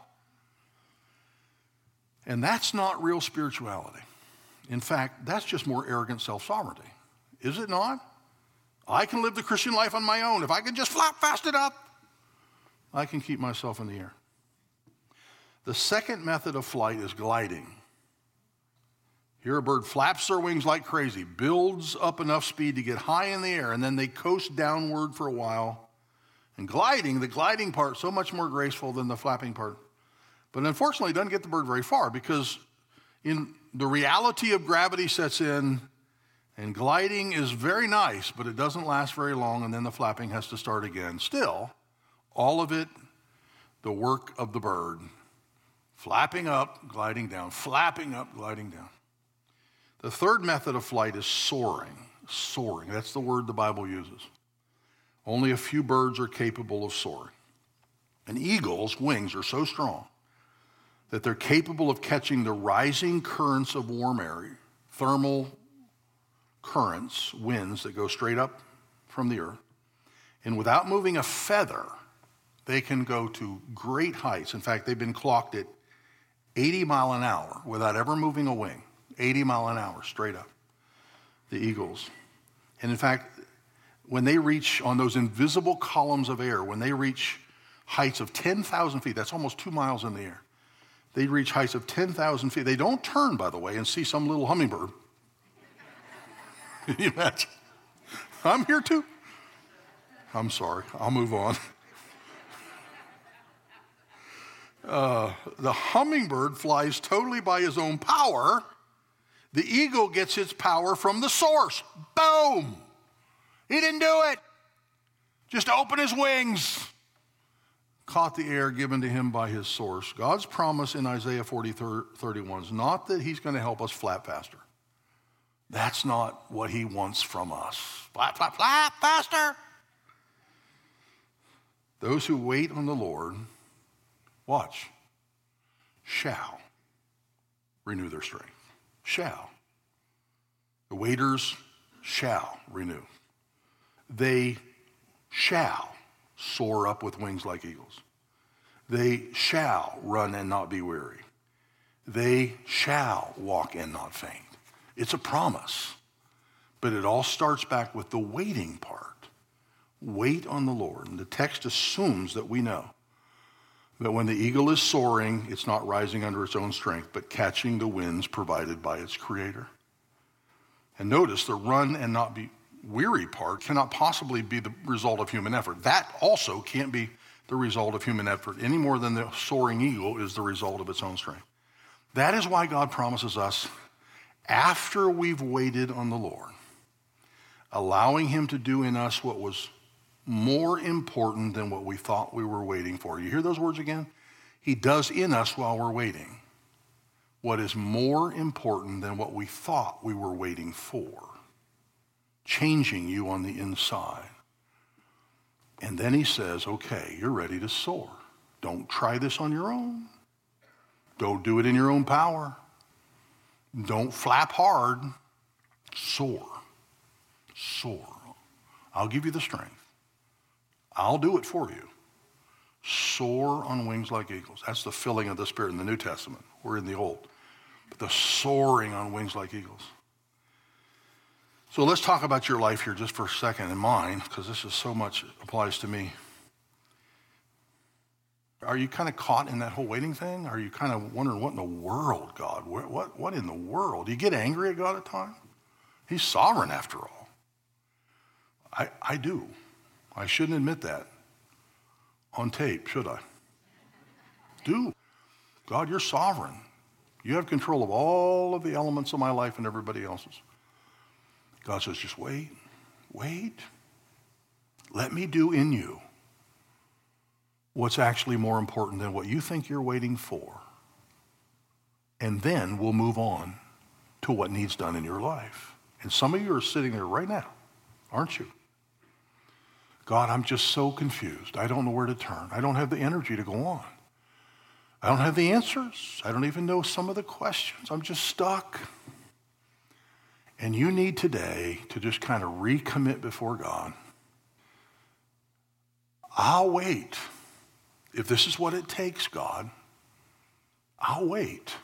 And that's not real spirituality. In fact, that's just more arrogant self-sovereignty. Is it not? I can live the Christian life on my own. If I can just flap fast enough, I can keep myself in the air. The second method of flight is gliding. Here a bird flaps their wings like crazy, builds up enough speed to get high in the air, and then they coast downward for a while. And gliding, the gliding part, so much more graceful than the flapping part. But unfortunately, it doesn't get the bird very far, because in the reality of gravity sets in, and gliding is very nice, but it doesn't last very long, and then the flapping has to start again. Still, all of it, the work of the bird. Flapping up, gliding down, flapping up, gliding down. The third method of flight is soaring. Soaring, that's the word the Bible uses. Only a few birds are capable of soaring. An eagle's wings are so strong that they're capable of catching the rising currents of warm air, thermal currents, winds that go straight up from the earth. And without moving a feather, They can go to great heights. In fact, they've been clocked at 80 mile an hour without ever moving a wing. 80 mile an hour straight up, the eagles. And in fact, when they reach on those invisible columns of air, when they reach heights of 10,000 feet, that's almost 2 miles in the air. They reach heights of 10,000 feet. They don't turn, by the way, and see some little hummingbird. Can you imagine? I'm here too. I'm sorry. I'll move on. The hummingbird flies totally by his own power. The eagle gets its power from the source. Boom! He didn't do it. Just open his wings. Caught the air given to him by his source. God's promise in Isaiah 40:31 is not that he's going to help us flap faster. That's not what he wants from us. Flap, flap, flap, faster. Those who wait on the Lord, watch, shall renew their strength. Shall. The waiters shall renew. They shall soar up with wings like eagles. They shall run and not be weary. They shall walk and not faint. It's a promise, but it all starts back with the waiting part. Wait on the Lord. And the text assumes that we know that when the eagle is soaring, it's not rising under its own strength, but catching the winds provided by its creator. And notice the run and not be weary part cannot possibly be the result of human effort. That also can't be the result of human effort any more than the soaring eagle is the result of its own strength. That is why God promises us, after we've waited on the Lord, allowing him to do in us what was more important than what we thought we were waiting for. You hear those words again? He does in us while we're waiting what is more important than what we thought we were waiting for, changing you on the inside. And then he says, okay, you're ready to soar. Don't try this on your own. Don't do it in your own power. Don't flap hard. Soar. Soar. I'll give you the strength. I'll do it for you. Soar on wings like eagles. That's the filling of the Spirit in the New Testament. We're in the Old. But the soaring on wings like eagles. So let's talk about your life here just for a second and mine, because this is so much applies to me. Are you kind of caught in that whole waiting thing? Are you kind of wondering, what in the world, God? What in the world? Do you get angry at God at times? He's sovereign after all. I do. I shouldn't admit that on tape, should I? Do. God, you're sovereign. You have control of all of the elements of my life and everybody else's. God says, just wait. Let me do in you what's actually more important than what you think you're waiting for. And then we'll move on to what needs done in your life. And some of you are sitting there right now, aren't you? God, I'm just so confused. I don't know where to turn. I don't have the energy to go on. I don't have the answers. I don't even know some of the questions. I'm just stuck. And you need today to just kind of recommit before God. I'll wait. If this is what it takes, God, I'll wait.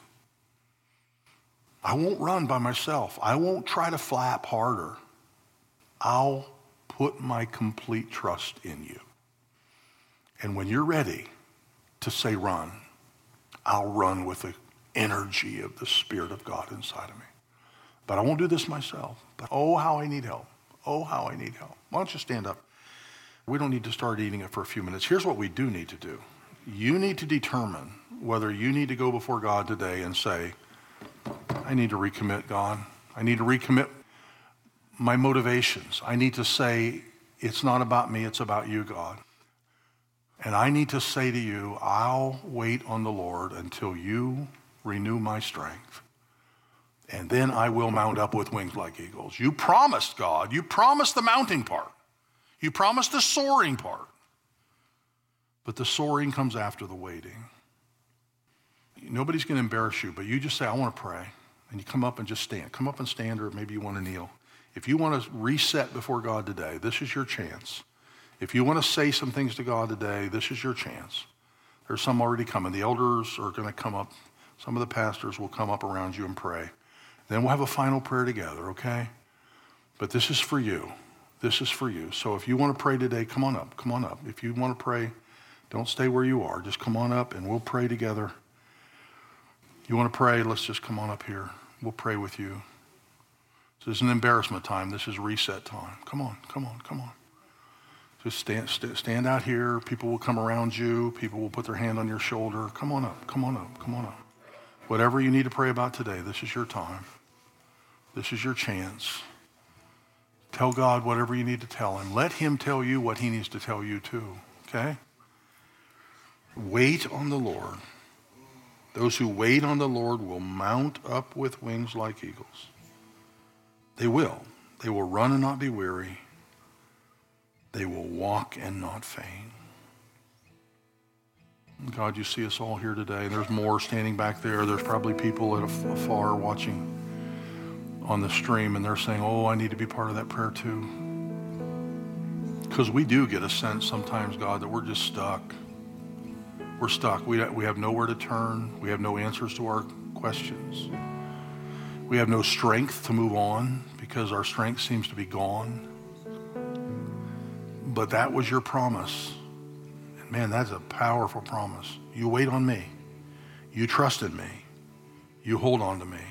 I won't run by myself. I won't try to flap harder. I'll put my complete trust in you. And when you're ready to say run, I'll run with the energy of the Spirit of God inside of me. But I won't do this myself. But oh, how I need help. Oh, how I need help. Why don't you stand up? We don't need to start eating it for a few minutes. Here's what we do need to do. You need to determine whether you need to go before God today and say, I need to recommit, God. I need to recommit my motivations. I need to say, it's not about me, it's about you, God. And I need to say to you, I'll wait on the Lord until you renew my strength. And then I will mount up with wings like eagles. You promised, God. You promised the mounting part. You promised the soaring part. But the soaring comes after the waiting. Nobody's going to embarrass you, but you just say, I want to pray. And you come up and just stand. Come up and stand, or maybe you want to kneel. If you want to reset before God today, this is your chance. If you want to say some things to God today, this is your chance. There's some already coming. The elders are going to come up. Some of the pastors will come up around you and pray. Then we'll have a final prayer together, okay? But this is for you. This is for you. So if you want to pray today, come on up. Come on up. If you want to pray, don't stay where you are. Just come on up and we'll pray together. You want to pray? Let's just come on up here. We'll pray with you. This is an embarrassment time. This is reset time. Come on, come on, come on. Just stand out here. People will come around you. People will put their hand on your shoulder. Come on up, come on up, come on up. Whatever you need to pray about today, this is your time. This is your chance. Tell God whatever you need to tell him. Let him tell you what he needs to tell you too, okay? Wait on the Lord. Those who wait on the Lord will mount up with wings like eagles. They will. They will run and not be weary. They will walk and not faint. God, you see us all here today. There's more standing back there. There's probably people at afar watching on the stream, and they're saying, oh, I need to be part of that prayer too. Because we do get a sense sometimes, God, that we're just stuck. We're stuck. We have nowhere to turn. We have no answers to our questions. We have no strength to move on because our strength seems to be gone. But that was your promise. And man, that's a powerful promise. You wait on me. You trust in me. You hold on to me.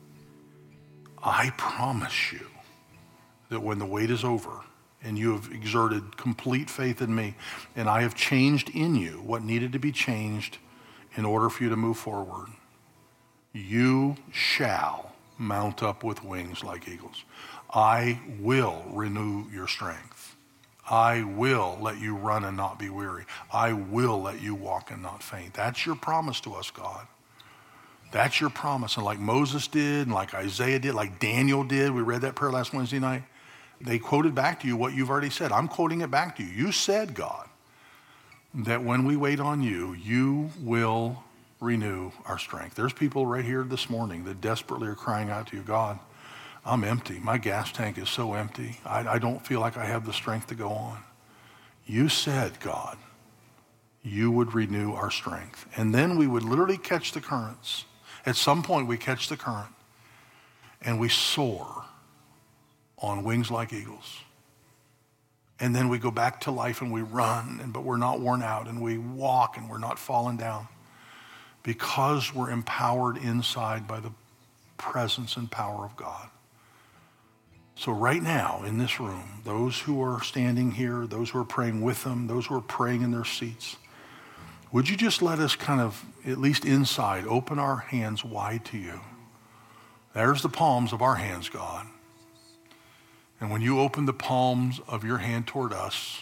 I promise you that when the wait is over and you have exerted complete faith in me and I have changed in you what needed to be changed in order for you to move forward, you shall mount up with wings like eagles. I will renew your strength. I will let you run and not be weary. I will let you walk and not faint. That's your promise to us, God. That's your promise. And like Moses did, and like Isaiah did, like Daniel did, we read that prayer last Wednesday night, they quoted back to you what you've already said. I'm quoting it back to you. You said, God, that when we wait on you, you will renew our strength. There's people right here this morning that desperately are crying out to you, God, I'm empty. My gas tank is so empty. I don't feel like I have the strength to go on. You said, God, you would renew our strength. And then we would literally catch the currents. At some point, we catch the current and we soar on wings like eagles. And then we go back to life and we run, but we're not worn out, and we walk and we're not falling down because we're empowered inside by the presence and power of God. So right now in this room, those who are standing here, those who are praying with them, those who are praying in their seats, would you just let us kind of, at least inside, open our hands wide to you? There's the palms of our hands, God. And when you open the palms of your hand toward us,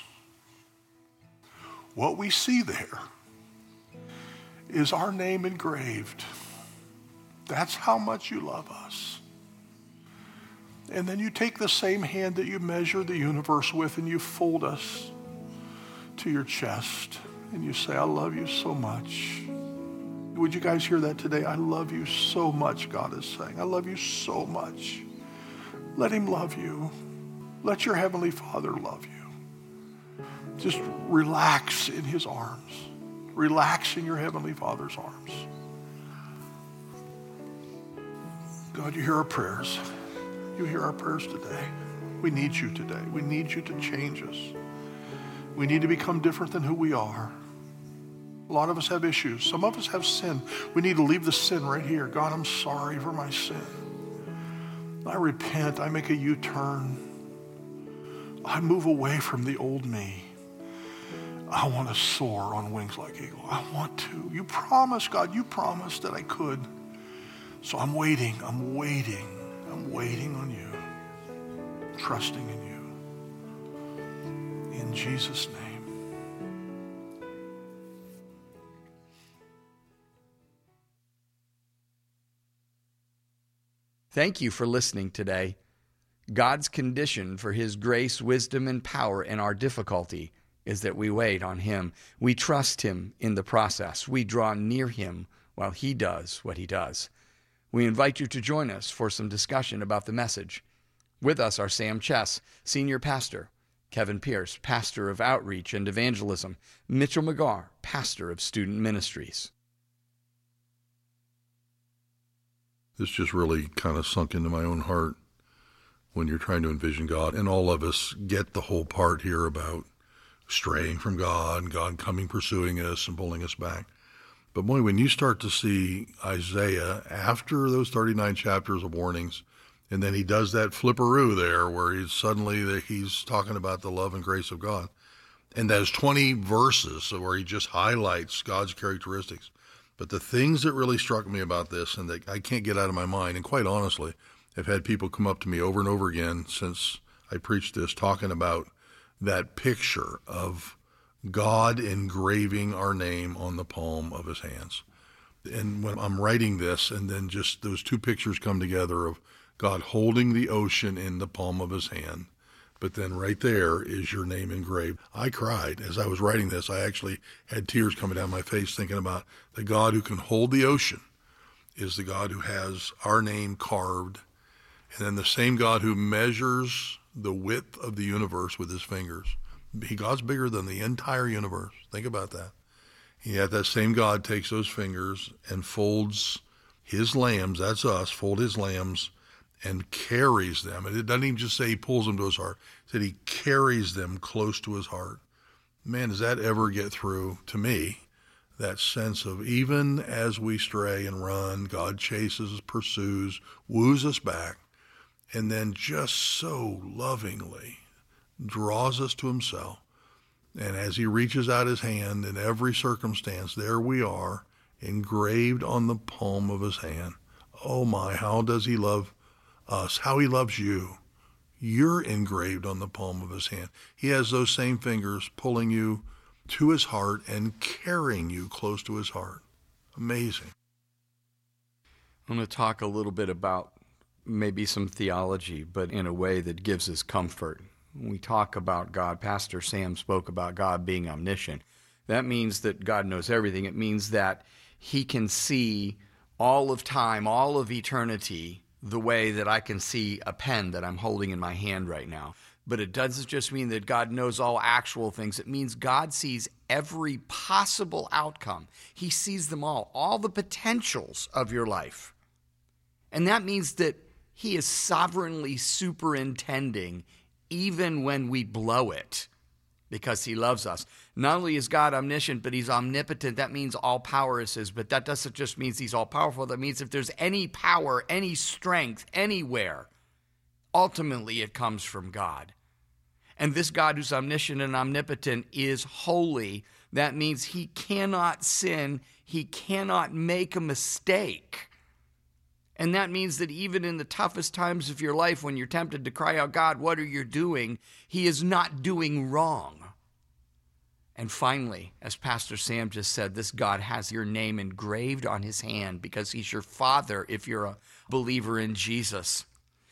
what we see there is our name engraved. That's how much you love us. And then you take the same hand that you measure the universe with and you fold us to your chest and you say, I love you so much. Would you guys hear that today? I love you so much, God is saying. I love you so much. Let him love you. Let your Heavenly Father love you. Just relax in his arms. Relax in your Heavenly Father's arms. God, you hear our prayers. You hear our prayers today. We need you today. We need you to change us. We need to become different than who we are. A lot of us have issues. Some of us have sin. We need to leave the sin right here. God, I'm sorry for my sin. I repent. I make a U-turn. I move away from the old me. I want to soar on wings like eagle. I want to. You promised, God, you promised that I could. So I'm waiting. I'm waiting on you, trusting in you. In Jesus' name. Thank you for listening today. God's condition for his grace, wisdom, and power in our difficulty is that we wait on him. We trust him in the process. We draw near him while he does what he does. We invite you to join us for some discussion about the message. With us are Sam Chess, Senior Pastor, Kevin Pierce, pastor of outreach and evangelism. Mitchell McGarr, pastor of student ministries. This just really kind of sunk into my own heart when you're trying to envision God. And all of us get the whole part here about straying from God, and God coming, pursuing us, and pulling us back. But boy, when you start to see Isaiah after those 39 chapters of warnings, and then he does that flipperoo there where he's talking about the love and grace of God. And there's 20 verses where he just highlights God's characteristics. But the things that really struck me about this and that I can't get out of my mind, and quite honestly, I've had people come up to me over and over again since I preached this, talking about that picture of God engraving our name on the palm of his hands. And when I'm writing this, and then just those two pictures come together of God holding the ocean in the palm of his hand, but then right there is your name engraved. I cried as I was writing this. I actually had tears coming down my face thinking about the God who can hold the ocean is the God who has our name carved, and then the same God who measures the width of the universe with his fingers. God's bigger than the entire universe. Think about that. Yet that same God takes those fingers and folds his lambs, that's us, fold his lambs and carries them. And it doesn't even just say he pulls them to his heart. It said he carries them close to his heart. Man, does that ever get through to me? That sense of even as we stray and run, God chases, pursues, woos us back, and then just so lovingly draws us to himself. And as he reaches out his hand in every circumstance, there we are, engraved on the palm of his hand. Oh my, how does he love us, how he loves you. You're engraved on the palm of his hand. He has those same fingers pulling you to his heart and carrying you close to his heart. Amazing. I'm going to talk a little bit about maybe some theology, but in a way that gives us comfort. When we talk about God, Pastor Sam spoke about God being omniscient. That means that God knows everything. It means that he can see all of time, all of eternity, the way that I can see a pen that I'm holding in my hand right now. But it doesn't just mean that God knows all actual things. It means God sees every possible outcome. He sees them all the potentials of your life. And that means that he is sovereignly superintending even when we blow it, because he loves us. Not only is God omniscient, but he's omnipotent. That means all power is his, but that doesn't just mean he's all powerful. That means if there's any power, any strength, anywhere, ultimately it comes from God. And this God who's omniscient and omnipotent is holy. That means he cannot sin. He cannot make a mistake. And that means that even in the toughest times of your life, when you're tempted to cry out, God, what are you doing? He is not doing wrong. And finally, as Pastor Sam just said, this God has your name engraved on his hand because he's your father if you're a believer in Jesus.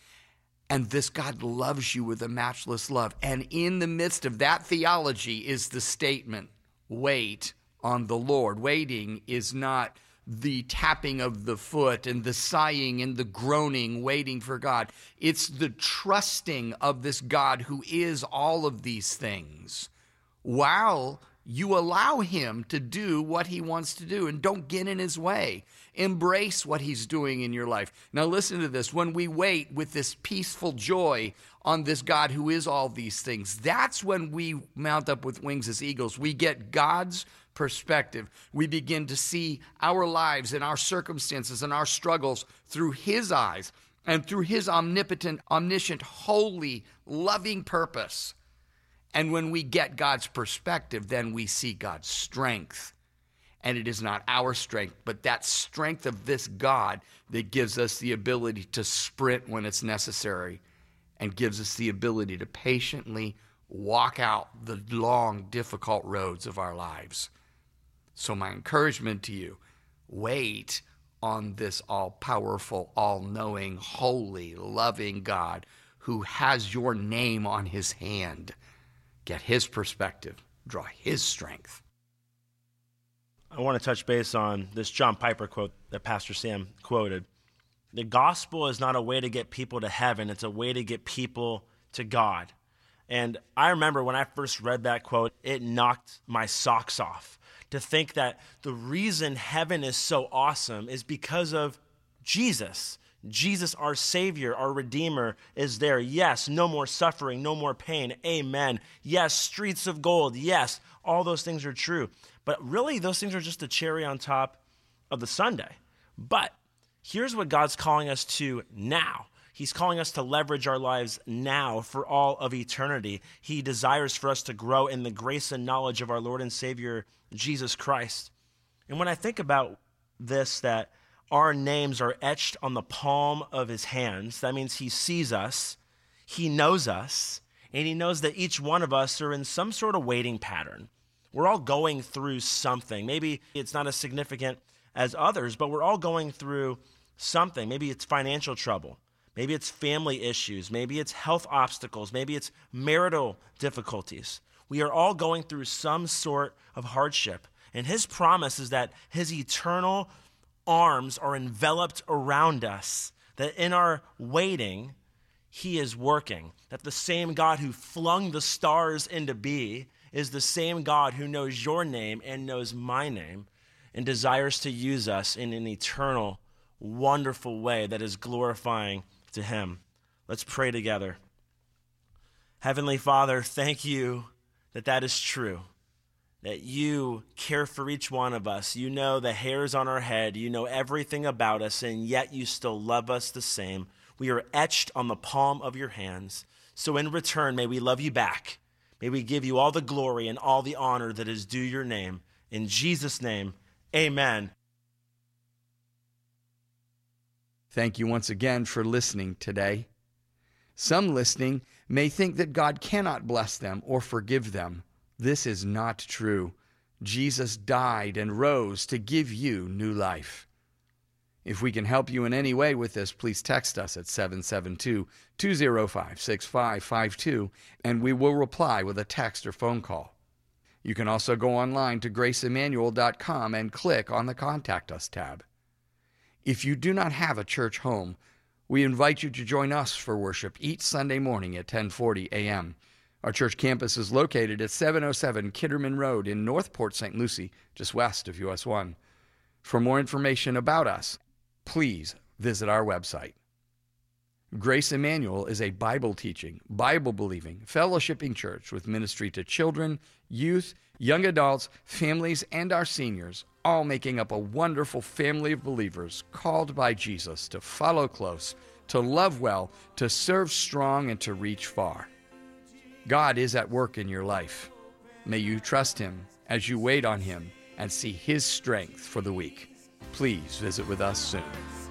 And this God loves you with a matchless love. And in the midst of that theology is the statement, wait on the Lord. Waiting is not the tapping of the foot and the sighing and the groaning, waiting for God. It's the trusting of this God who is all of these things, while you allow him to do what he wants to do and don't get in his way. Embrace what he's doing in your life. Now listen to this. When we wait with this peaceful joy on this God who is all these things, that's when we mount up with wings as eagles. We get God's perspective. We begin to see our lives and our circumstances and our struggles through his eyes and through his omnipotent, omniscient, holy, loving purpose. And when we get God's perspective, then we see God's strength. And it is not our strength, but that strength of this God that gives us the ability to sprint when it's necessary and gives us the ability to patiently walk out the long, difficult roads of our lives. So my encouragement to you, wait on this all-powerful, all-knowing, holy, loving God who has your name on his hand. Get his perspective, draw his strength. I want to touch base on this John Piper quote that Pastor Sam quoted. The gospel is not a way to get people to heaven, it's a way to get people to God. And I remember when I first read that quote, it knocked my socks off. To think that the reason heaven is so awesome is because of Jesus. Jesus, our Savior, our Redeemer, is there. Yes, no more suffering, no more pain. Amen. Yes, streets of gold. Yes, all those things are true. But really, those things are just the cherry on top of the sundae. But here's what God's calling us to now. He's calling us to leverage our lives now for all of eternity. He desires for us to grow in the grace and knowledge of our Lord and Savior, Jesus Christ. And when I think about this, that our names are etched on the palm of his hands, that means he sees us, he knows us, and he knows that each one of us are in some sort of waiting pattern. We're all going through something. Maybe it's not as significant as others, but we're all going through something. Maybe it's financial trouble. Maybe it's family issues. Maybe it's health obstacles. Maybe it's marital difficulties. We are all going through some sort of hardship. And his promise is that his eternal arms are enveloped around us, that in our waiting, he is working, that the same God who flung the stars into being is the same God who knows your name and knows my name and desires to use us in an eternal, wonderful way that is glorifying to him. Let's pray together. Heavenly Father, thank you that is true, that you care for each one of us. You know the hairs on our head. You know everything about us, and yet you still love us the same. We are etched on the palm of your hands. So in return, may we love you back. May we give you all the glory and all the honor that is due your name. In Jesus' name, amen. Thank you once again for listening today. Some listening may think that God cannot bless them or forgive them. This is not true. Jesus died and rose to give you new life. If we can help you in any way with this, please text us at 772-205-6552, and we will reply with a text or phone call. You can also go online to graceemmanuel.com and click on the Contact Us tab. If you do not have a church home, we invite you to join us for worship each Sunday morning at 10:40 a.m. Our church campus is located at 707 Kinderman Road in North Port St. Lucie, just west of US 1. For more information about us, please visit our website. Grace Emmanuel is a Bible-teaching, Bible-believing, fellowshipping church with ministry to children, youth, young adults, families, and our seniors, all making up a wonderful family of believers called by Jesus to follow close, to love well, to serve strong, and to reach far. God is at work in your life. May you trust him as you wait on him and see his strength for the week. Please visit with us soon.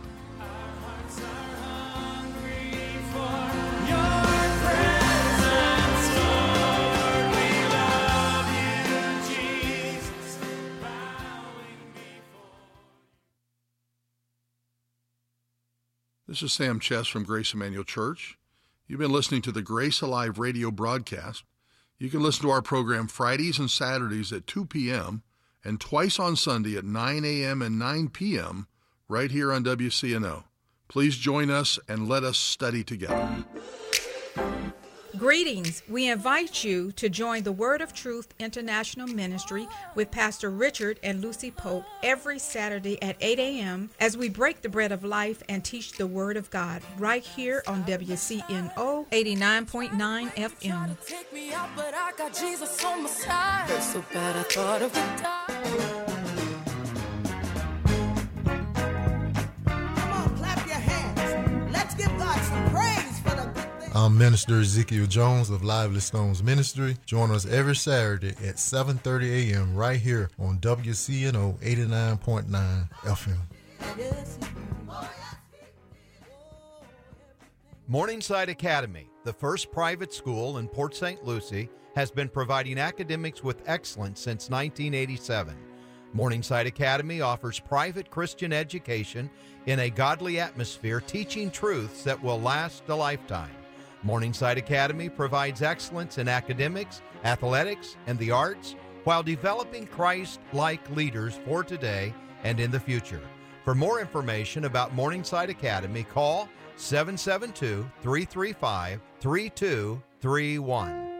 This is Sam Chess from Grace Emmanuel Church. You've been listening to the Grace Alive radio broadcast. You can listen to our program Fridays and Saturdays at 2 p.m. and twice on Sunday at 9 a.m. and 9 p.m. right here on WCNO. Please join us and let us study together. Greetings. We invite you to join the Word of Truth International Ministry with Pastor Richard and Lucy Pope every Saturday at 8 a.m. as we break the bread of life and teach the Word of God right here on WCNO 89.9 FM. Take me out, but I got Jesus on my side. Hurt so bad I thought I would die. Come on, clap your hands. Let's give God some praise for the good things. I'm Minister Ezekiel Jones of Lively Stones Ministry. Join us every Saturday at 7:30 a.m. right here on WCNO 89.9 FM. Morningside Academy, the first private school in Port St. Lucie, has been providing academics with excellence since 1987. Morningside Academy offers private Christian education in a godly atmosphere, teaching truths that will last a lifetime. Morningside Academy provides excellence in academics, athletics, and the arts while developing Christ-like leaders for today and in the future. For more information about Morningside Academy, call 772-335-3233. 831.